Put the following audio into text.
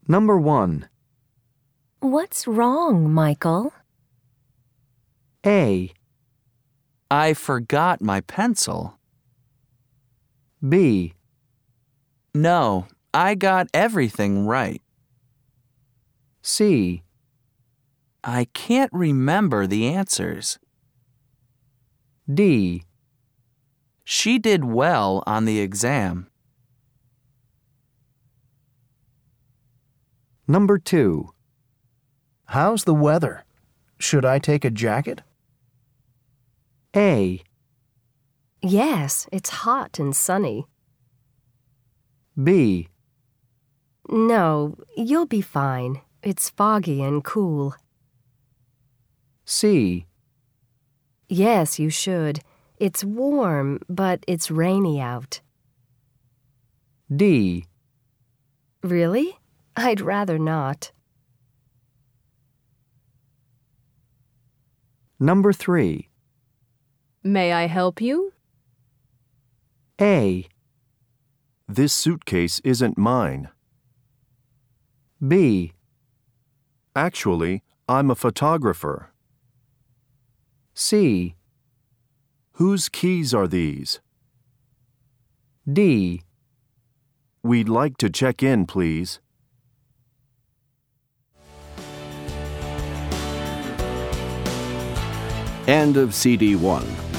Number 1. What's wrong, Michael? A. I forgot my pencil. B. No, I got everything right. C. I can't remember the answers. D. She did well on the exam. Number 2. How's the weather? Should I take a jacket? A. Yes, it's hot and sunny. B. No, you'll be fine. It's foggy and cool. C. Yes, you should. It's warm, but it's rainy out. D. Really? I'd rather not. Number 3. May I help you? A. This suitcase isn't mine. B. Actually, I'm a photographer. C. Whose keys are these? D. We'd like to check in, please. End of CD 1.